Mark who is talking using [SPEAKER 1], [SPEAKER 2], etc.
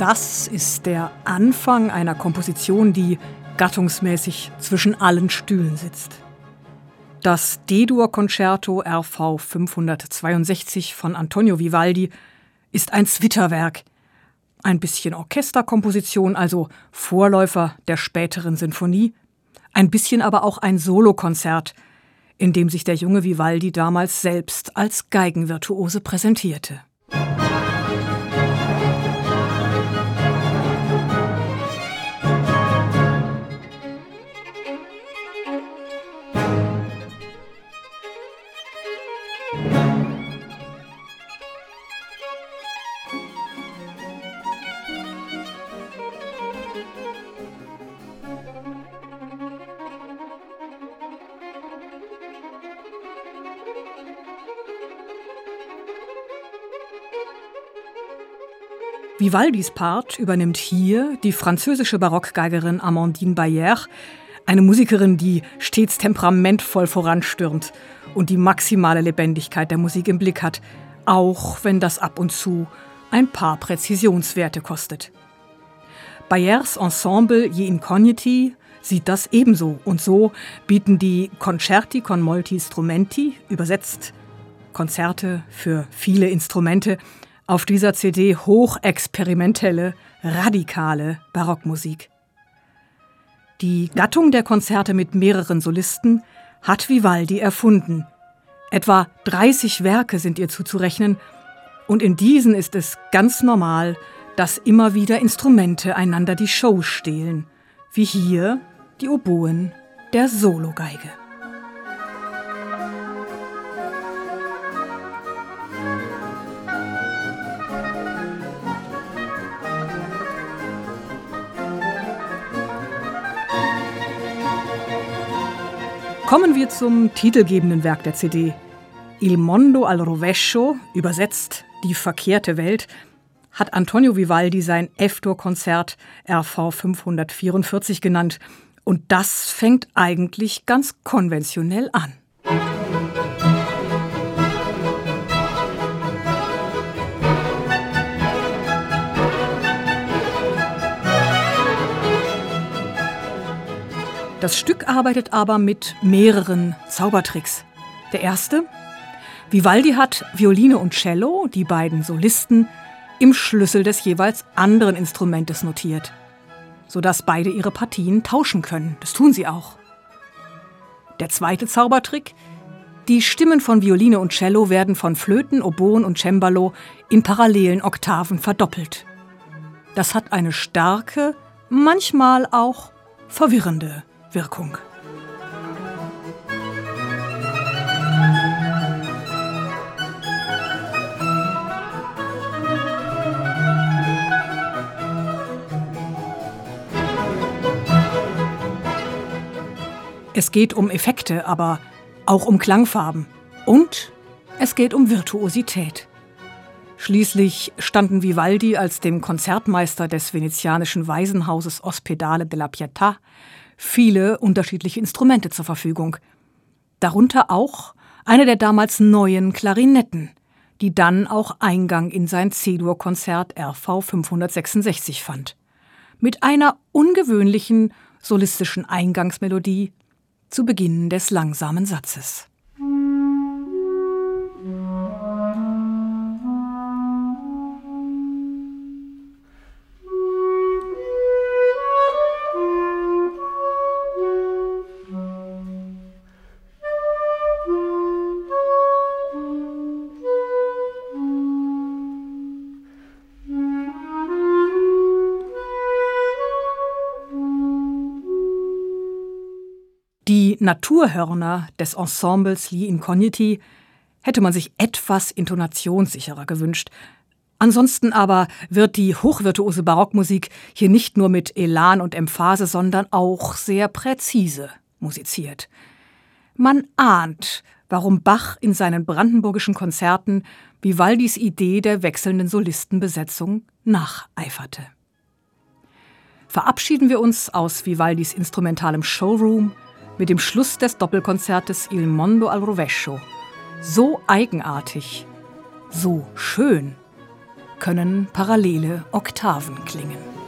[SPEAKER 1] Das ist der Anfang einer Komposition, die gattungsmäßig zwischen allen Stühlen sitzt. Das D-Dur-Concerto RV 562 von Antonio Vivaldi ist ein Zwitterwerk. Ein bisschen Orchesterkomposition, also Vorläufer der späteren Sinfonie. Ein bisschen aber auch ein Solokonzert, in dem sich der junge Vivaldi damals selbst als Geigenvirtuose präsentierte. Vivaldis Part übernimmt hier die französische Barockgeigerin Amandine Bayer, eine Musikerin, die stets temperamentvoll voranstürmt und die maximale Lebendigkeit der Musik im Blick hat, auch wenn das ab und zu ein paar Präzisionswerte kostet. Bayers Ensemble Gli Incogniti sieht das ebenso, und so bieten die Concerti con molti strumenti, übersetzt Konzerte für viele Instrumente, auf dieser CD hochexperimentelle, radikale Barockmusik. Die Gattung der Konzerte mit mehreren Solisten hat Vivaldi erfunden. Etwa 30 Werke sind ihr zuzurechnen, und in diesen ist es ganz normal, dass immer wieder Instrumente einander die Show stehlen, wie hier die Oboen der Sologeige. Kommen wir zum titelgebenden Werk der CD. Il mondo al rovescio, übersetzt die verkehrte Welt, hat Antonio Vivaldi sein F-Dur-Konzert RV 544 genannt. Und das fängt eigentlich ganz konventionell an. Das Stück arbeitet aber mit mehreren Zaubertricks. Der erste: Vivaldi hat Violine und Cello, die beiden Solisten, im Schlüssel des jeweils anderen Instrumentes notiert, sodass beide ihre Partien tauschen können. Das tun sie auch. Der zweite Zaubertrick: Die Stimmen von Violine und Cello werden von Flöten, Oboen und Cembalo in parallelen Oktaven verdoppelt. Das hat eine starke, manchmal auch verwirrende Wirkung. Es geht um Effekte, aber auch um Klangfarben. Und es geht um Virtuosität. Schließlich standen Vivaldi als dem Konzertmeister des venezianischen Waisenhauses Ospedale della Pietà viele unterschiedliche Instrumente zur Verfügung. Darunter auch eine der damals neuen Klarinetten, die dann auch Eingang in sein C-Dur-Konzert RV 566 fand. Mit einer ungewöhnlichen solistischen Eingangsmelodie zu Beginn des langsamen Satzes. Die Naturhörner des Ensembles Gli Incogniti hätte man sich etwas intonationssicherer gewünscht. Ansonsten aber wird die hochvirtuose Barockmusik hier nicht nur mit Elan und Emphase, sondern auch sehr präzise musiziert. Man ahnt, warum Bach in seinen brandenburgischen Konzerten Vivaldis Idee der wechselnden Solistenbesetzung nacheiferte. Verabschieden wir uns aus Vivaldis instrumentalem Showroom mit dem Schluss des Doppelkonzertes Il mondo al rovescio. So eigenartig, so schön können parallele Oktaven klingen.